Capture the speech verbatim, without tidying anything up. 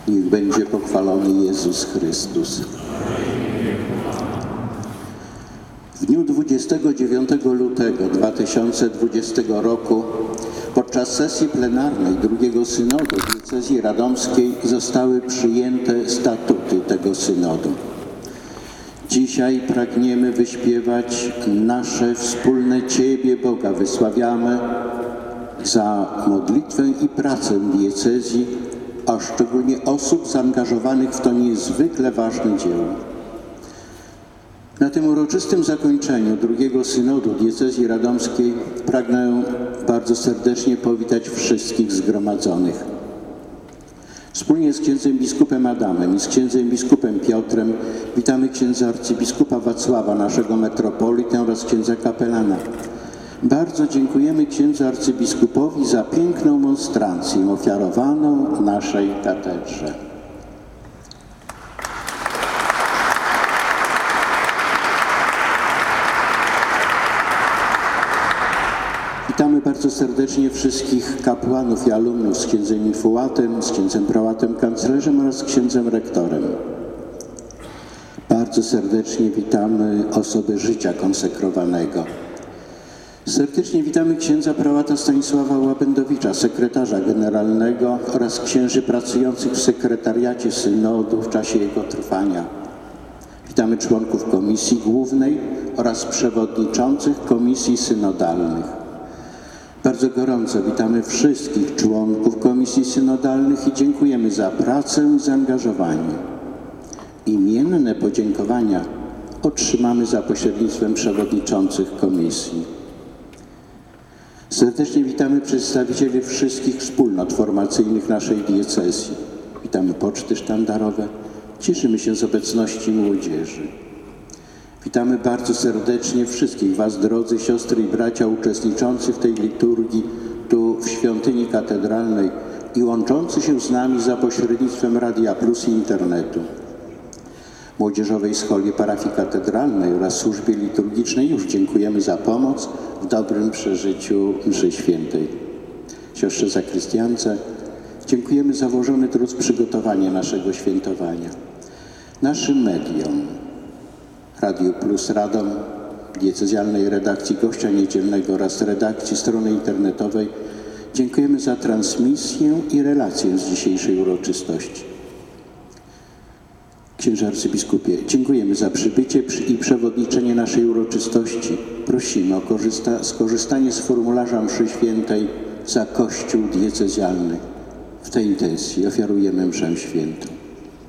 Niech będzie pochwalony Jezus Chrystus. W dniu dwudziestego dziewiątego lutego dwa tysiące dwudziestego roku podczas sesji plenarnej drugiego synodu diecezji radomskiej zostały przyjęte statuty tego synodu. Dzisiaj pragniemy wyśpiewać nasze wspólne Ciebie, Boga, wysławiamy za modlitwę i pracę diecezji, a szczególnie osób zaangażowanych w to niezwykle ważne dzieło. Na tym uroczystym zakończeniu drugiego synodu diecezji radomskiej pragnę bardzo serdecznie powitać wszystkich zgromadzonych. Wspólnie z księdzem biskupem Adamem i z księdzem biskupem Piotrem witamy księdza arcybiskupa Wacława, naszego metropolitę, oraz księdza kapelana. Bardzo dziękujemy księdzu arcybiskupowi za piękną monstrancję ofiarowaną naszej katedrze. Witamy bardzo serdecznie wszystkich kapłanów i alumnów z księdzem infołatem, z księdzem prałatem kanclerzem oraz z księdzem rektorem. Bardzo serdecznie witamy osoby życia konsekrowanego. Serdecznie witamy księdza prałata Stanisława Łabędowicza, sekretarza generalnego, oraz księży pracujących w sekretariacie synodu w czasie jego trwania. Witamy członków Komisji Głównej oraz przewodniczących komisji synodalnych. Bardzo gorąco witamy wszystkich członków komisji synodalnych i dziękujemy za pracę i zaangażowanie. Imienne podziękowania otrzymamy za pośrednictwem przewodniczących komisji. Serdecznie witamy przedstawicieli wszystkich wspólnot formacyjnych naszej diecezji. Witamy poczty sztandarowe. Cieszymy się z obecności młodzieży. Witamy bardzo serdecznie wszystkich Was, drodzy siostry i bracia, uczestniczących w tej liturgii tu w świątyni katedralnej i łączący się z nami za pośrednictwem Radia Plus i internetu. Młodzieżowej Scholi Parafii Katedralnej oraz służbie liturgicznej już dziękujemy za pomoc w dobrym przeżyciu mszy świętej. Siostrze zakrystiance dziękujemy za włożony trud w przygotowanie naszego świętowania. Naszym mediom, Radio Plus Radom, diecezjalnej redakcji Gościa Niedzielnego oraz redakcji strony internetowej dziękujemy za transmisję i relację z dzisiejszej uroczystości. Księże arcybiskupie, dziękujemy za przybycie i przewodniczenie naszej uroczystości. Prosimy o korzysta- skorzystanie z formularza mszy świętej za Kościół diecezjalny. W tej intencji ofiarujemy mszę świętą.